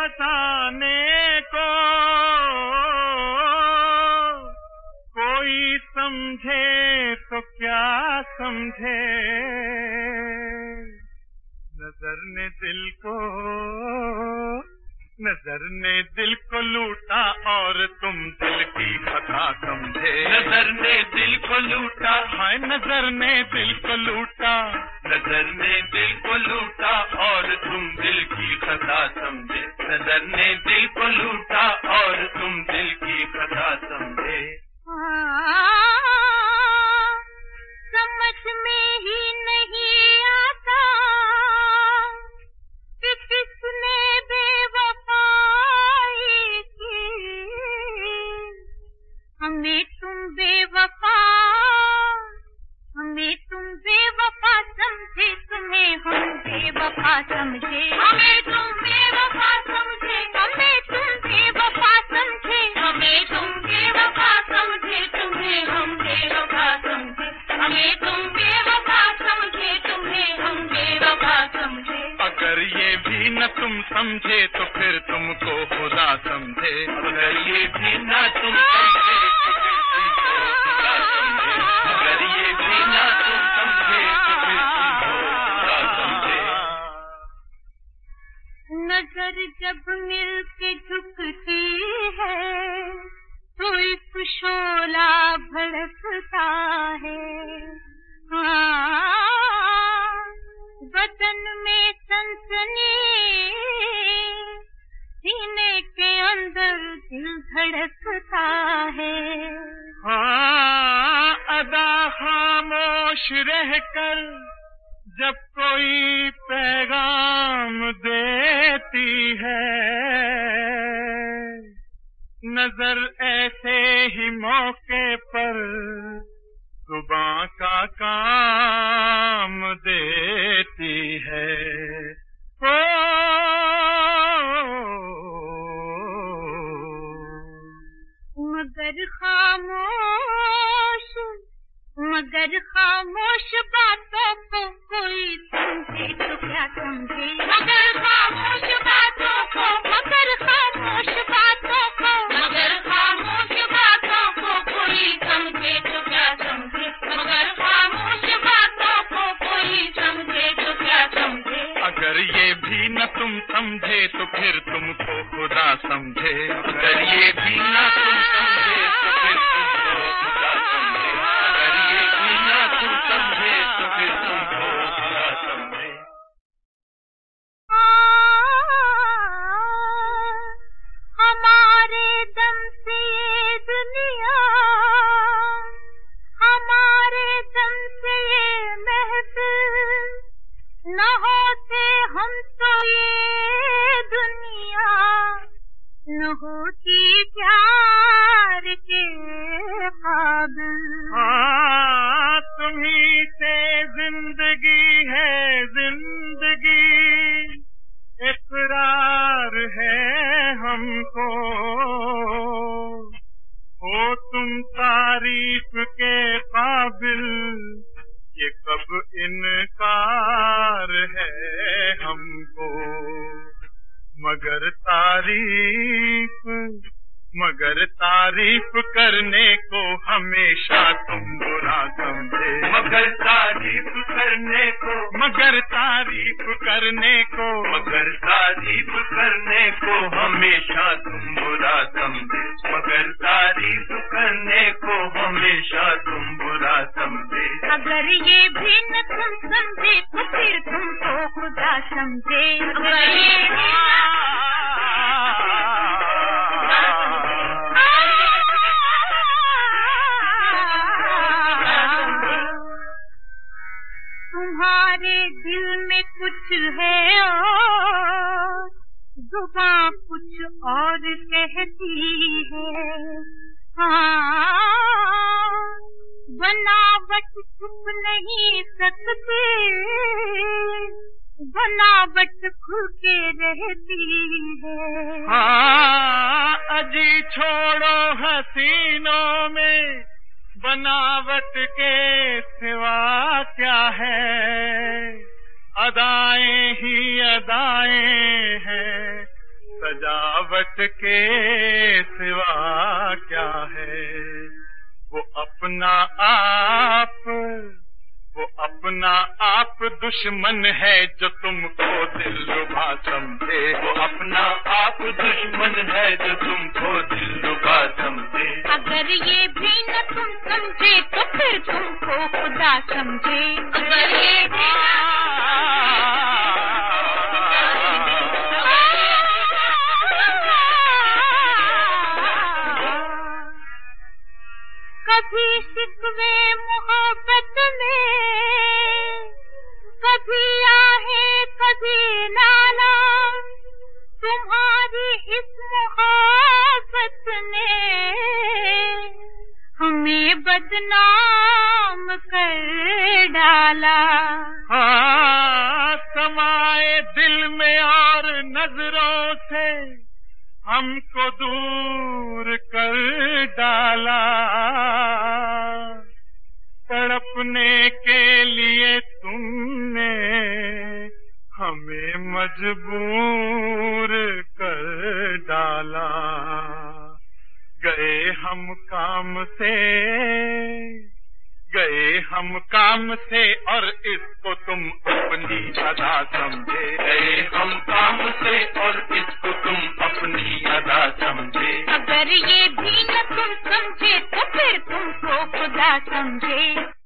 फसाने को कोई समझे तो क्या समझे, नजर ने दिल को लूटा और तुम दिल की खता समझे। नजर ने दिल को लूटा, हाय नजर ने दिल को लूटा, नजर ने दिल को लूटा और तुम दिल की खता समझे। नजर ने दिल को लूटा और तुम दिल की खता समझे। समझ में ही नहीं आता कि किसने बेवफाई की, हमें तुम बेवफा समझे, तुम्हें हम बेवफा समझे। हमें तुम बेवफा समझे, हमें तुम बेवफा समझे, हमें तुम बेवफा समझे, तुम्हें हम बेवफा समझे। हमें तुम बेवफा समझे, तुम्हें हम बेवफा समझे। अगर ये भी न तुम समझे तो फिर तुमको खुदा समझे। अगर ये भी न तुम समझे तो फिर तुमको खुदा समझे। अगर ये भी न तुम समझे तो फिर तुमको खुदा समझे। नजर जब मिल के झुकती है तो एक शोला भड़कता है। बदन में सनसनी, सीने के अंदर दिल धड़कता है। हाँ, अदा खामोश रहकर जब कोई पैगाम देती है, नजर ऐसे ही मौके पर जुबां का काम देती है। मगर खामोश बातों को कोई समझे तो क्या समझे। मगर खामोश बातों को, मगर खामोश बातों को, मगर खामोश बातों को कोई समझे तो क्या समझे। मगर खामोश बातों को कोई समझे तो क्या समझे। अगर ये भी न तुम समझे तो फिर तुमको खुदा समझे। अगर ये भी न तुम समझे तो फिर तुमको खुदा समझे। अगर ये भी न तुम समझे तो फिर तुमको खुदा समझे। हमारे दम से ये दुनिया, हमारे दम से ये महफिल, न होते हम तो ये दुनिया न होती प्यार के काबिल। हाँ, तुम्ही से जिंदगी है जिंदगी, इकरार है हमको। हो तुम तारीफ के काबिल, ये कब इनकार है हमको। मगर तारीफ करने को हमेशा तुम बुरा समझे। मगर तारीफ करने को, मगर तारीफ करने को, मगर तारीफ करने को हमेशा तुम बुरा समझे। मगर तारीफ करने को हमेशा तुम बुरा समझे। अगर ये भी न तुम समझे तो फिर तुमको खुदा समझे। अगर ये भी तुम्हारे दिल में कुछ है और जुबां कुछ और कहती है। हाँ, बनावट छुप नहीं सकती, बनावट खुल के रहती है। हाँ, अजी छोड़ो हसीनों में बनावट के सिवा क्या है। अदाएं ही अदाएं हैं, सजा बनावट के सिवा क्या है, वो अपना आप दुश्मन है जो तुमको दिलरुबा समझे। वो अपना आप दुश्मन है जो तुमको दिलरुबा समझे। अगर ये भी न तुम समझे तो फिर तुमको खुदा समझे। अगर ये भी कभी शिकवे मोहब्बत में, कभी आहे कभी नाला, तुम्हारी इस मोहब्बत ने हमें बदनाम कर डाला। समाए दिल में और नजरों से हमको दूर कर डाला। तड़पने के लिए तुमने हमें मजबूर कर डाला। गए हम काम से और इसको तुम अपनी अदा समझे। गए हम काम से और इसको तुम अपनी अदा समझे। अगर ये भी न तुम समझे तो फिर तुमको खुदा समझे।